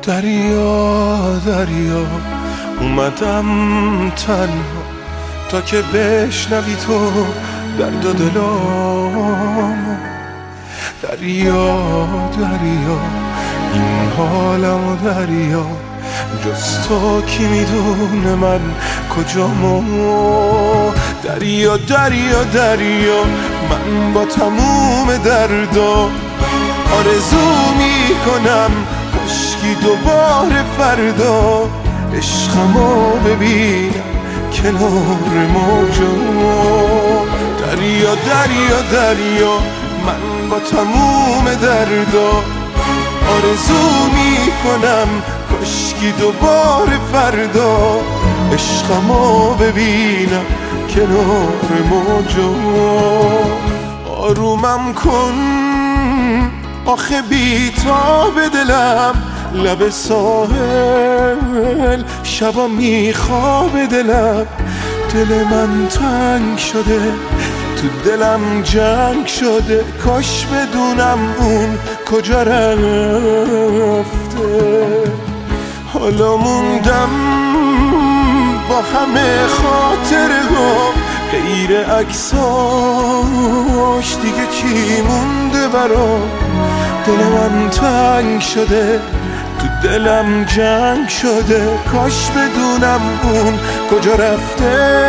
دریا دریا اومدم تنها تا که بشنوی تو درد و دلامو. دریا دریا این حالمو دریا، جز تو کی میدونه من کجامو. دریا دریا دریا من با تموم دردا آرزو میکنم کاشکی دوباره فردا عشقمو ببینم کنار موجا. دریا دریا دریا من با تموم دردا آرزو میکنم کاشکی دوباره فردا عشقمو ببینم کنار موجا. آرومم کن آخه بی‌تاب دلم، لب ساحل شبا میخواب دلم. دل من تنگ شده تو دلم جنگ شده، کاش بدونم اون کجا رفته. حالا موندم با همه خاطره ها، غیر عکساش دیگه چی مونده برام. دل من تنگ شده تو دلم جنگ شده، کاش بدونم اون کجا رفته.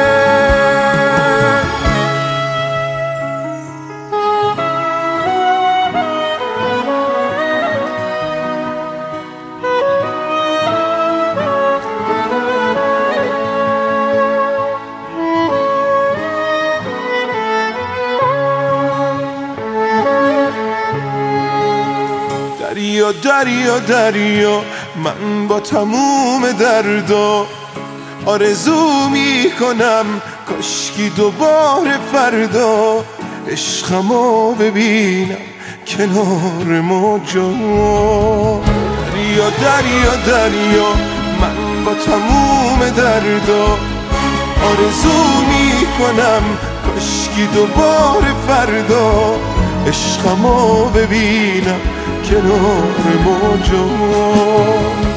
دریا دریا دریا من با تموم دردا آرزو میکنم کاشکی دوباره فردا عشقمو ببینم کنار موجا. دریا دریا دریا من با تموم دردا آرزو میکنم کاشکی دوباره فردا عشقمو ببینم کنار موجا.